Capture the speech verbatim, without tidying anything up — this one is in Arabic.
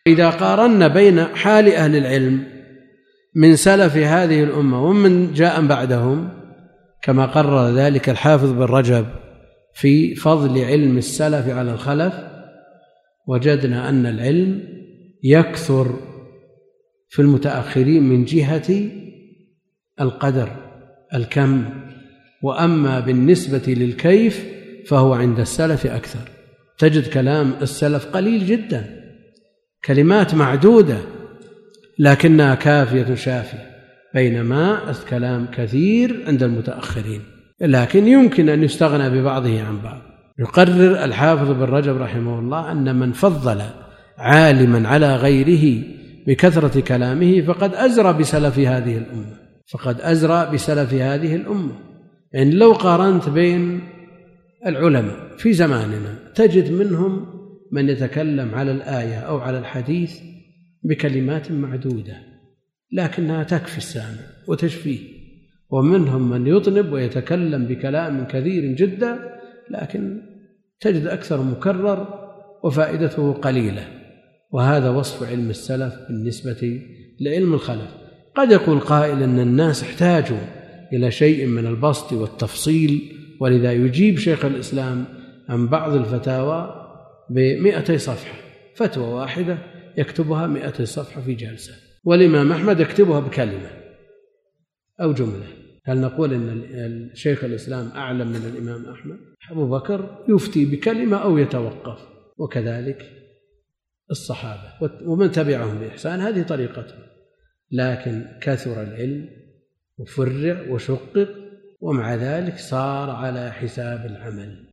إذا قارنا بين حال أهل العلم من سلف هذه الأمة ومن جاء بعدهم كما قرر ذلك الحافظ بن رجب في فضل علم السلف على الخلف، وجدنا أن العلم يكثر في المتأخرين من جهة القدر الكم، وأما بالنسبة للكيف فهو عند السلف أكثر. تجد كلام السلف قليل جدا، كلمات معدودة لكنها كافية شافية، بينما الكلام كثير عند المتأخرين، لكن يمكن أن يستغنى ببعضه عن بعض. يقرر الحافظ بن رجب رحمه الله أن من فضل عالما على غيره بكثرة كلامه فقد أزرى بسلف هذه الأمة فقد أزرى بسلف هذه الأمة. يعني لو قارنت بين العلماء في زماننا تجد منهم من يتكلم على الآية أو على الحديث بكلمات معدودة لكنها تكفي السامع وتشفيه، ومنهم من يطنب ويتكلم بكلام كثير جدا لكن تجد أكثر مكرر وفائدته قليلة. وهذا وصف علم السلف بالنسبة لعلم الخلف. قد يقول قائل أن الناس احتاجوا إلى شيء من البسط والتفصيل، ولذا يجيب شيخ الإسلام عن بعض الفتاوى بمئتي صفحة، فتوى واحدة يكتبها مئتي صفحة في جلسة، والإمام أحمد يكتبها بكلمة أو جملة. هل نقول أن الشيخ الإسلام أعلم من الإمام أحمد؟ أبو بكر يفتي بكلمة أو يتوقف، وكذلك الصحابة ومن تبعهم بإحسان، هذه طريقتهم. لكن كثر العلم وفرع وشقق، ومع ذلك صار على حساب العمل.